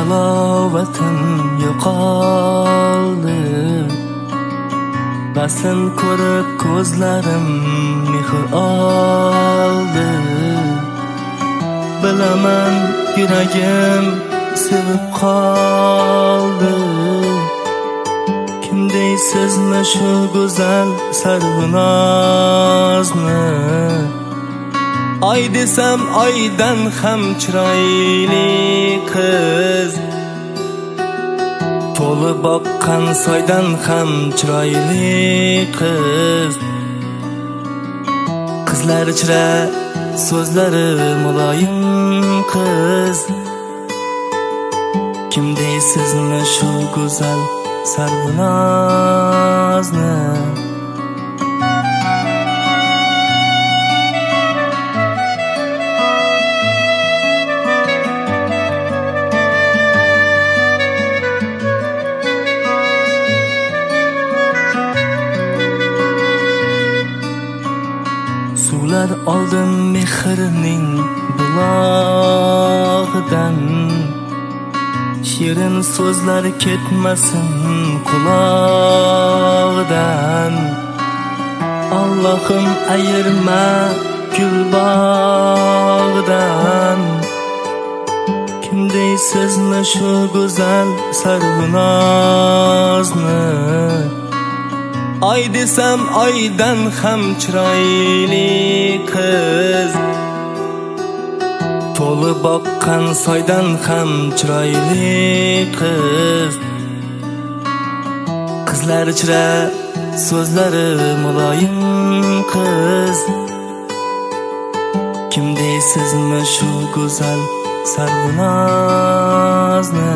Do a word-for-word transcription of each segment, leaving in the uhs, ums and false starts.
halovatim yo'qoldi. Basin ko'rib ko'zlarim mehr oldi. Bilaman yuragim sevib qoldi. Kim deysizmi shu go'zal sarvinozni? Ay desam aydan ham chiroyli qiz, to'li boqqan soydan ham chiroyli qiz. Qizlar ichra so'zlari muloyim qiz. Kim deysizmi shu go'zal sarvinozni? Suvlar oldim mehrning bulog'idan, shirin so'zlar ketmasin qulog'idan. Allohim ayirma gul bog'idan. Kim deysizmi shu go'zal sarvinozni? Ay desam aydan ham chiroyli qiz, to'li boqqan soydan ham chiroyli qiz. Qizlar ichra so'zlari muloyim qiz. Kim deysizmi shu go'zal sarvinozni?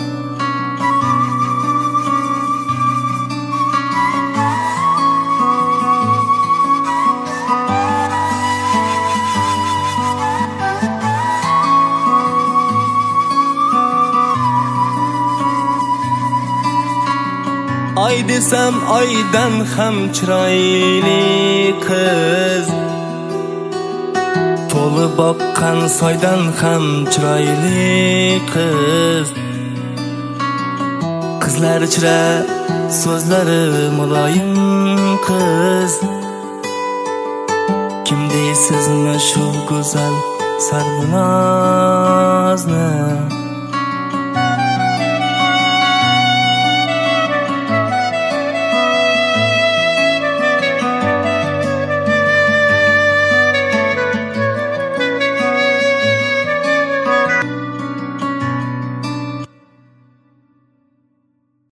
Ay desam aydan ham chiroyli qiz, to'li boqqan soydan ham chiroyli qiz. Qizlar ichra so'zlari muloyim qiz. Kim deysizmi shu go'zal sarvinozni?